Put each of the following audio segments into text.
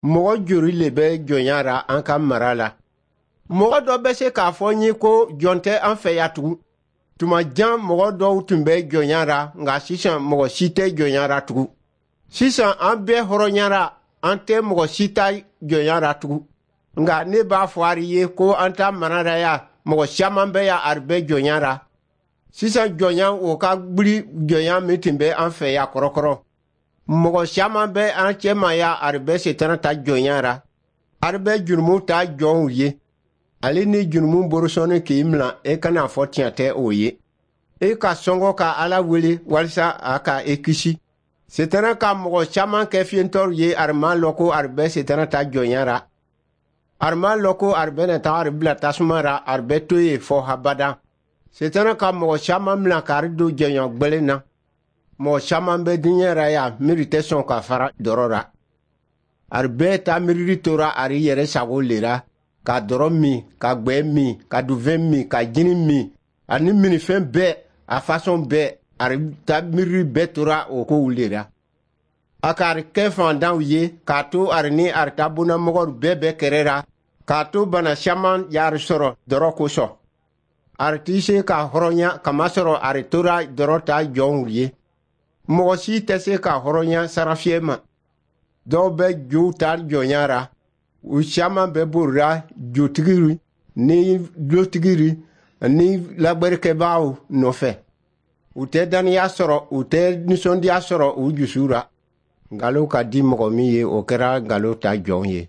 mɔgɔ jori le bɛ jɔnya ra an ka mara la. Mɔgɔ dɔ bɛ se k'a fɔ n ye ko jɔn tɛ an fɛ ya tugun. Tuma jan mɔgɔ dɔw tun bɛ jɔnya ra nka sisan mɔgɔ si tɛ jɔnya ra tugun. Sisan an bɛɛ hɔrɔnyara an tɛ mɔgɔ si ta jɔnya ra tugun. Nka ne b'a fɔ ari ye ko an ta mara ra ya mɔgɔ caman bɛ ya ari bɛ jɔnya ra. Sisan jɔnya o ka gbuli jɔnya min tun bɛ an fɛ ya kɔrɔkɔrɔ. Mɔgɔ caman bɛ an cɛma ya ari bɛ setana ta jɔnya ra. Ari bɛ jurumu ta jɔnw ye. Ale ni jurumu borosɔni k'i mina e kana fɔ tiɲɛ tɛ o ye. E ka sɔngɔ ka Ala wele walisa a ka e kisi. Setana ka mɔgɔ caman kɛ fiyentɔw ye ari ma lɔ ko ari bɛ setana ta jɔnya ra. Ari ma lɔ ko ari bɛna taa ari bila tasuma ra ari bɛ to ye fɔ habada. Setana ka mɔgɔ caman mina k'ari don jɛɲɔ gbɛlen na. Mɔgɔ caman bɛ diɲɛ ra ya miiri tɛ sɔn ka fara dɔrɔ ra. Ari bɛɛ ta miiriri tora ari yɛrɛ sago le ra. Ka dɔrɔ min, ka gbɛ min, ka dufɛn min, ka jini min, ani minifɛn bɛɛ, a fasɔn bɛɛ, ari ta miiriri bɛɛ tora o kow le ra. A ka ari kɛ fantanw ye, k'a to ari ni ari ta bonamɔgɔw bɛɛ kɛrɛ ra, k'a to bana caman y'ari sɔrɔ dɔrɔ kosɔn. Ari t'i se ka hɔrɔnya kamasɔrɔ ari tora dɔrɔ ta jɔnw ye. Mɔgɔ si tɛ se ka hɔrɔnya sarafiyɛ ma. Dɔw bɛ jow ta jɔnya ra. U caman bɛ borira jotigiri ni lotigiri ni lagbɛrikɛbagaw nɔfɛ. U tɛ daniya sɔrɔ, u tɛ nisɔndiya sɔrɔ u jusu ra. Nkalon ka di mɔgɔ min ye o kɛra nkalon ta jɔn ye.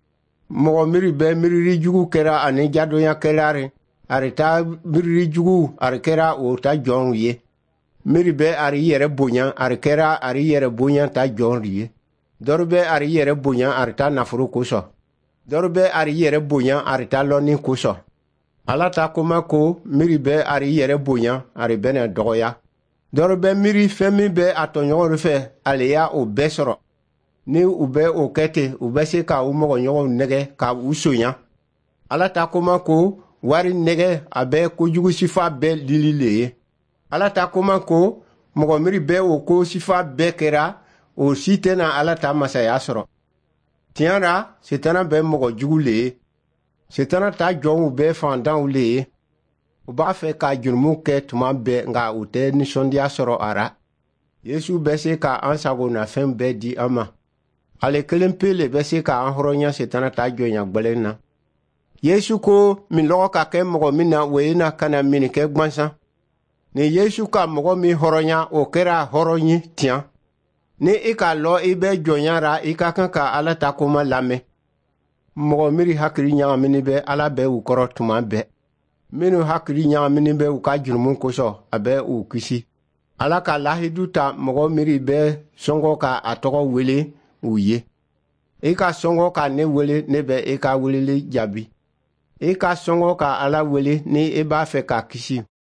Mɔgɔ miiri bɛ miiriri jugu kɛra ani jadonya kɛlari. Ari ta miiriri jugu ari kɛra o ta jɔnw ye. Miiri bɛ ari yɛrɛ bonya ari kɛra ari yɛrɛ bonya ta jɔn ye. Dɔw bɛ ari yɛrɛ bonya ari ta nafolo kosɔn. Dɔw bɛ ari yɛrɛ bonya ari ta lɔnni kosɔn. Ala ta kuma ko miiri bɛ ari yɛrɛ bonya ari bɛna dɔgɔya. Dɔw bɛ miiri fɛn min bɛ a tɔɲɔgɔnw fɛ ale y'a o bɛɛ sɔrɔ. Ni u bɛ o kɛ ten u bɛ se ka u mɔgɔɲɔgɔnw nɛgɛ ka u sonya. Ala ta kuma ko wari nɛgɛ a bɛ kojugu sifa bɛɛ lili le ye. Ala ta kuma ko mɔgɔ miiri bɛ o ko sifa bɛɛ kɛra o si tɛna Ala ta masaya sɔrɔ. Tiɲɛ ra setana bɛ mɔgɔ jugu le ye. Setana ta jɔnw bɛ fantanw le ye. U b'a fɛ ka jurumu kɛ tuma bɛɛ nka u tɛ nisɔndiya sɔrɔ a ra. Yesu bɛ se ka an sagonafɛn bɛɛ di an ma. Ale kelen pe le bɛ se ka an hɔrɔnya setana ta jɔnya gbɛlen na. Yesu ko minlɔgɔ ka kɛ mɔgɔ min na o ye na kana minikɛ gwansan. Ni Yesu ka mɔgɔ min hɔrɔnya o kɛra hɔrɔn ye tiɲɛ. Ni i ka lɔ i bɛ jɔnya ra i ka kan ka Ala ta kuma lamɛn. Mɔgɔ miiri hakili ɲagamini bɛ Ala bɛ u kɔrɔ tuma bɛɛ. Minnu hakili ɲagamini bɛ u ka jurumu kosɔn a bɛ u kisi. Ala ka lahidu ta mɔgɔ miiri bɛ sɔngɔ ka a tɔgɔ wele u ye. I ka sɔngɔ ka ne wele ne bɛ i ka weleli jaabi. I ka sɔngɔ ka Ala wele ni i b'a fɛ ka kisi.